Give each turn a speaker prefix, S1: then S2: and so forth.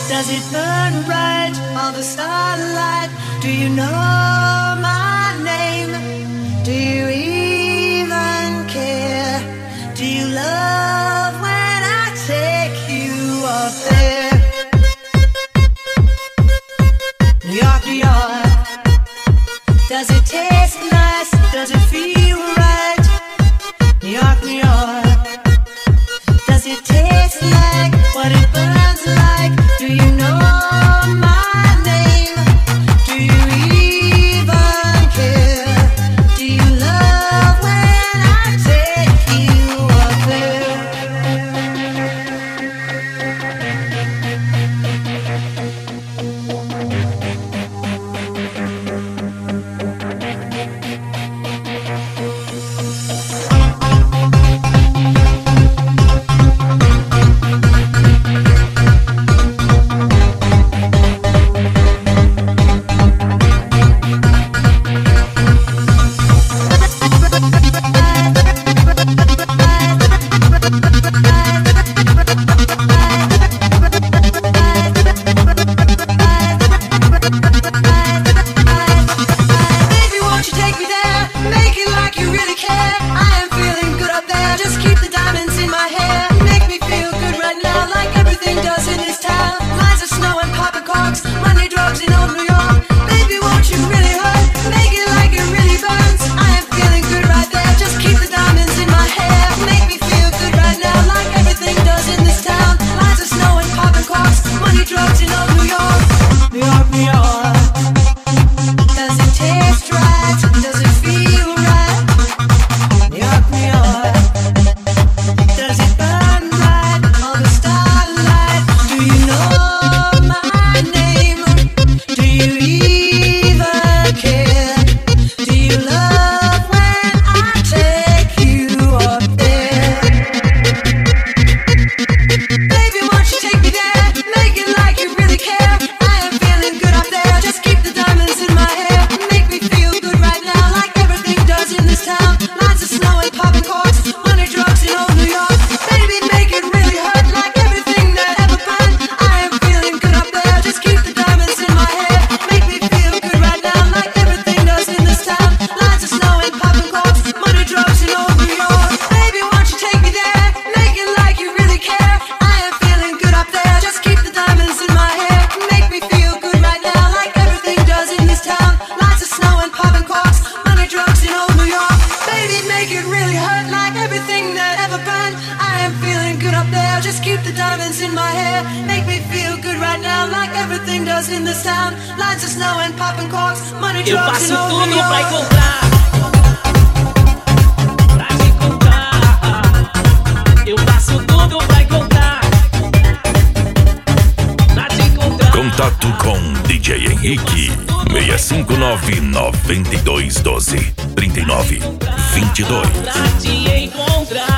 S1: Does it burn bright on the starlight? Do you know my name? Do you even care? Do you love when I take you up there? New York, New York. Does it taste nice? Does it feel right? New York, New York. Does it taste like what it burns like? Do you know my name? Do you even care? Do you love when I take you up there?
S2: Eu faço tudo pra encontrar, pra te encontrar. Eu faço tudo pra encontrar, pra te encontrar.
S3: Contato com DJ Henrique 659-9212-3922.
S2: Pra te encontrar.